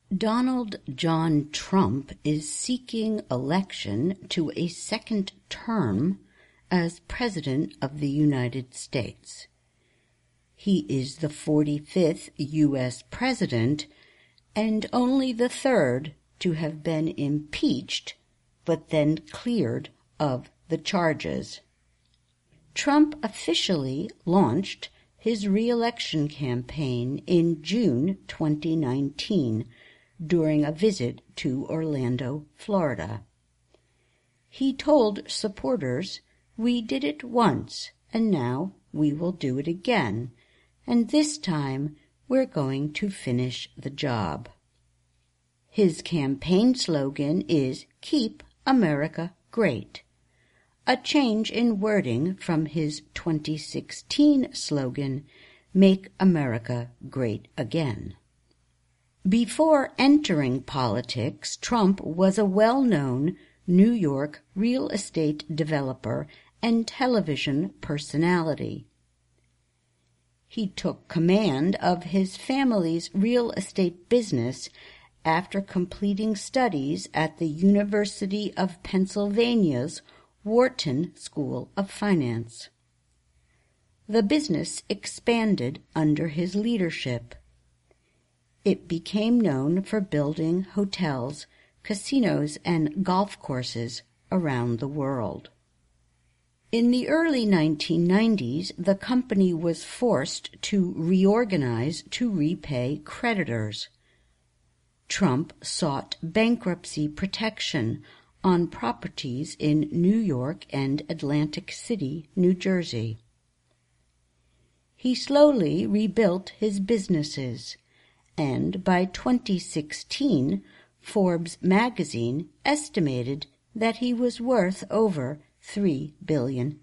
Donald John Trump is seeking election to a second term as President of the United States. He is the 45th U.S. President and only the third to have been impeached but then cleared of the charges. Trump officially launched his re-election campaign in June 2019 during a visit to Orlando, Florida. He told supporters, "We did it once, and now we will do it again, and this time we're going to finish the job." His campaign slogan is "Keep America Great," a change in wording from his 2016 slogan, "Make America Great Again." Before entering politics, Trump was a well-known New York real estate developer and television personality. He took command of his family's real estate business after completing studies at the University of Pennsylvania's Wharton School of Finance. The business expanded under his leadership. It became known for building hotels, casinos, and golf courses around the world. In the early 1990s, the company was forced to reorganize to repay creditors. Trump sought bankruptcy protection on properties in New York and Atlantic City, New Jersey. He slowly rebuilt his businesses, and by 2016, Forbes magazine estimated that he was worth over $3 billion.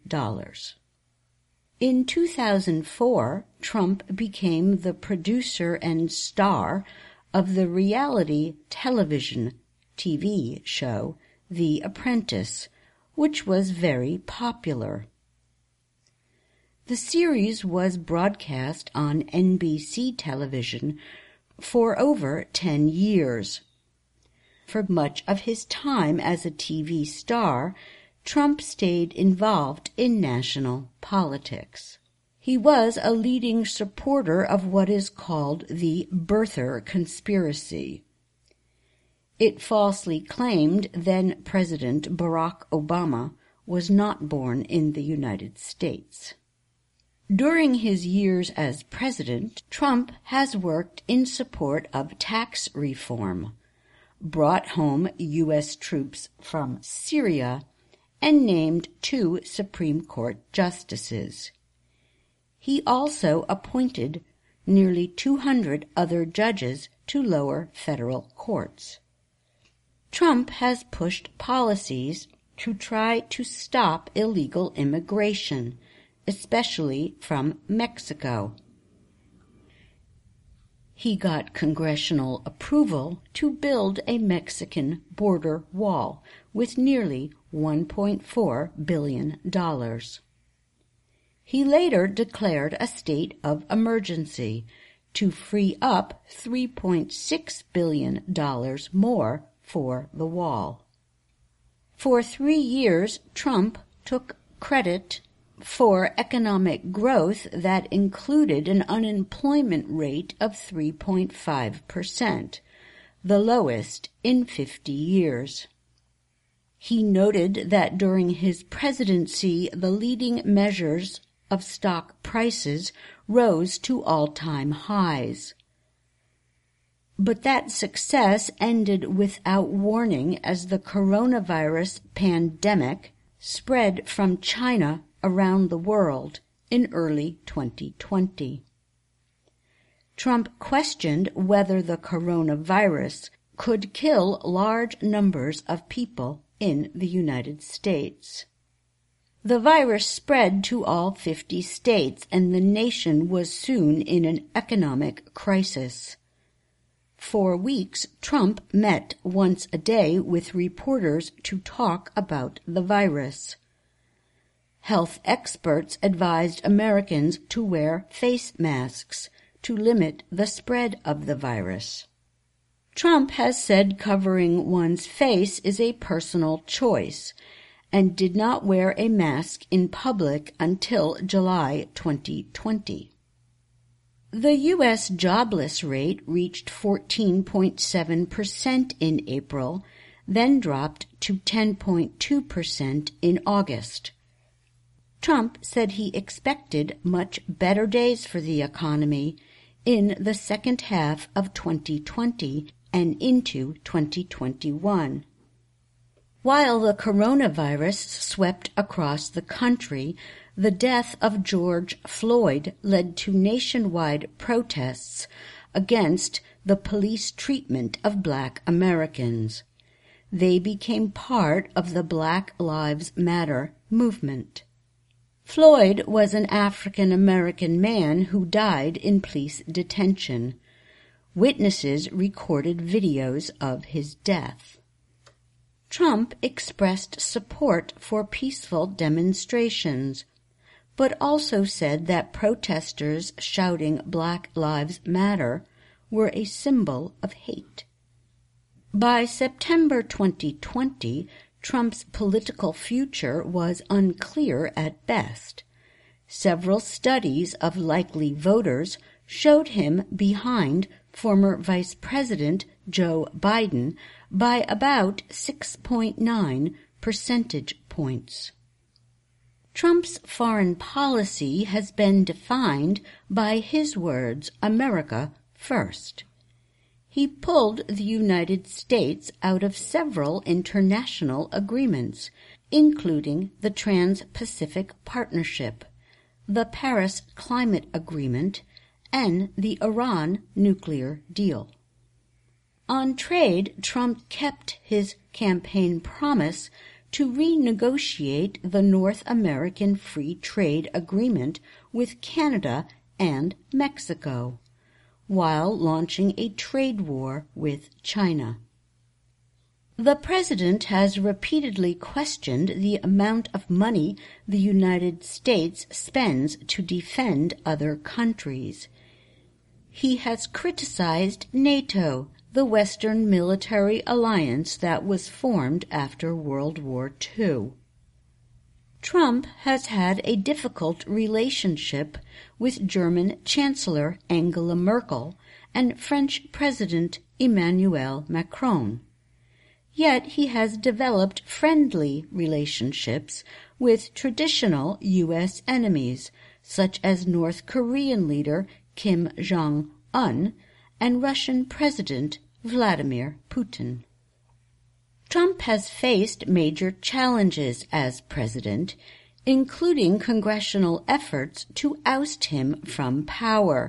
In 2004, Trump became the producer and star of the reality television TV show The Apprentice, which was very popular. The series was broadcast on NBC television for over 10 years. For much of his time as a TV star, Trump stayed involved in national politics. He was a leading supporter of what is called the birther conspiracy. It falsely claimed then-President Barack Obama was not born in the United States. During his years as president, Trump has worked in support of tax reform, brought home U.S. troops from Syria, and named 2 Supreme Court justices. He also appointed nearly 200 other judges to lower federal courts. Trump has pushed policies to try to stop illegal immigration, especially from Mexico. He got congressional approval to build a Mexican border wall with nearly $1.4 billion. He later declared a state of emergency to free up $3.6 billion more for the wall. For 3 years, Trump took credit for economic growth that included an unemployment rate of 3.5%, the lowest in 50 years. He noted that during his presidency, the leading measures of stock prices rose to all-time highs. But that success ended without warning as the coronavirus pandemic spread from China around the world in early 2020. Trump questioned whether the coronavirus could kill large numbers of people in the United States. The virus spread to all 50 states, and the nation was soon in an economic crisis. For weeks, Trump met once a day with reporters to talk about the virus. Health experts advised Americans to wear face masks to limit the spread of the virus. Trump has said covering one's face is a personal choice and did not wear a mask in public until July 2020. The U.S. jobless rate reached 14.7% in April, then dropped to 10.2% in August. Trump said he expected much better days for the economy in the second half of 2020 and into 2021. While the coronavirus swept across the country, the death of George Floyd led to nationwide protests against the police treatment of Black Americans. They became part of the Black Lives Matter movement. Floyd was an African-American man who died in police detention. Witnesses recorded videos of his death. Trump expressed support for peaceful demonstrations, but also said that protesters shouting Black Lives Matter were a symbol of hate. By September 2020, Trump's political future was unclear at best. Several studies of likely voters showed him behind former Vice President Joe Biden by about 6.9 percentage points. Trump's foreign policy has been defined by his words, America first. He pulled the United States out of several international agreements, including the Trans-Pacific Partnership, the Paris Climate Agreement, and the Iran nuclear deal. On trade, Trump kept his campaign promise to renegotiate the North American Free Trade Agreement with Canada and Mexico, while launching a trade war with China. The president has repeatedly questioned the amount of money the United States spends to defend other countries. He has criticized NATO, the Western military alliance that was formed after World War II. Trump has had a difficult relationship with German Chancellor Angela Merkel and French President Emmanuel Macron. Yet he has developed friendly relationships with traditional U.S. enemies, such as North Korean leader Kim Jong-un and Russian President Vladimir Putin. Trump has faced major challenges as president, including congressional efforts to oust him from power.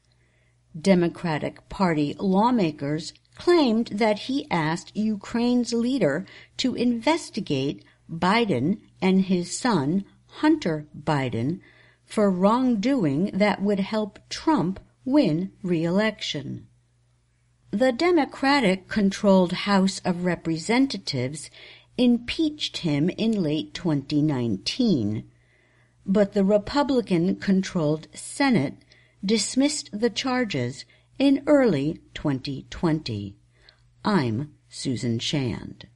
Democratic Party lawmakers claimed that he asked Ukraine's leader to investigate Biden and his son, Hunter Biden, for wrongdoing that would help Trump win re-election. The Democratic-controlled House of Representatives impeached him in late 2019, but the Republican-controlled Senate dismissed the charges in early 2020. I'm Susan Shand.